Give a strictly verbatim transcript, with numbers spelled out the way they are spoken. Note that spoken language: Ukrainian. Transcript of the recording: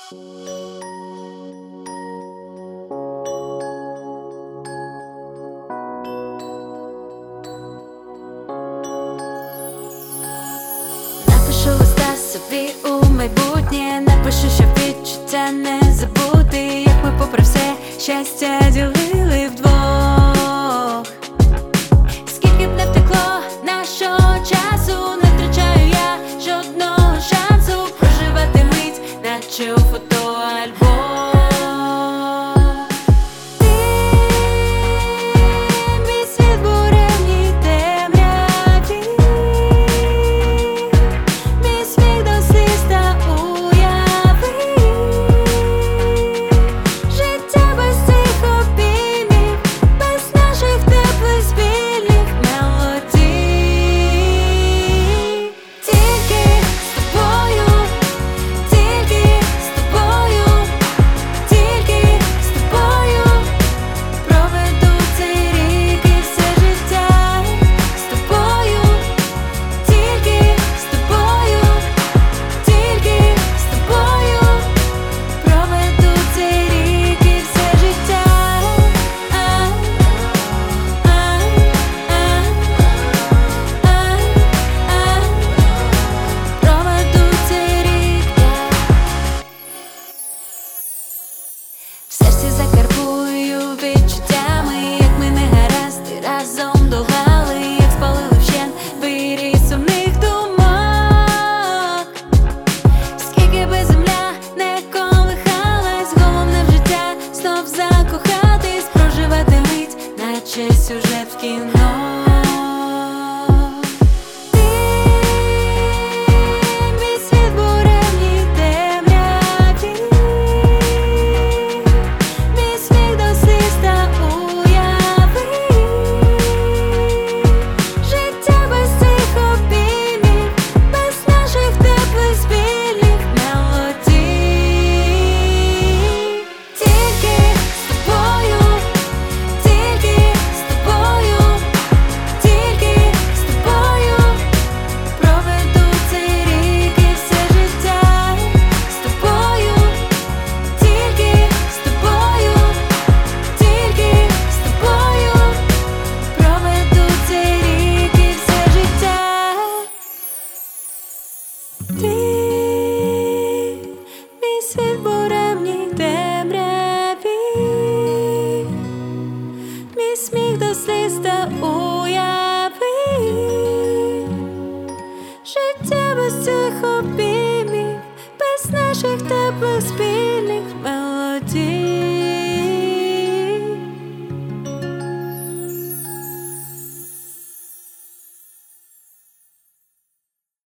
Напишу листа собі у майбутнє, напишу, що відчуття не забути, як ми попри все щастя ділили вдвох. Скільки б не втекло нашого часу, не втрачаю я жодного шансу проживати мить, наче у фотоальбом. В серці закарбую відчуттями, як ми не гаразди разом долали, як спалили вщент вирій сумних думок. Скільки би земля не колихалась, головне в життя знов закохатись, проживати мить, наче сюжет в кіно. Ти, мій світ буремній темряві, мій сміх до сліз та уяви, життя без цих обіймів, без наших теплих спів.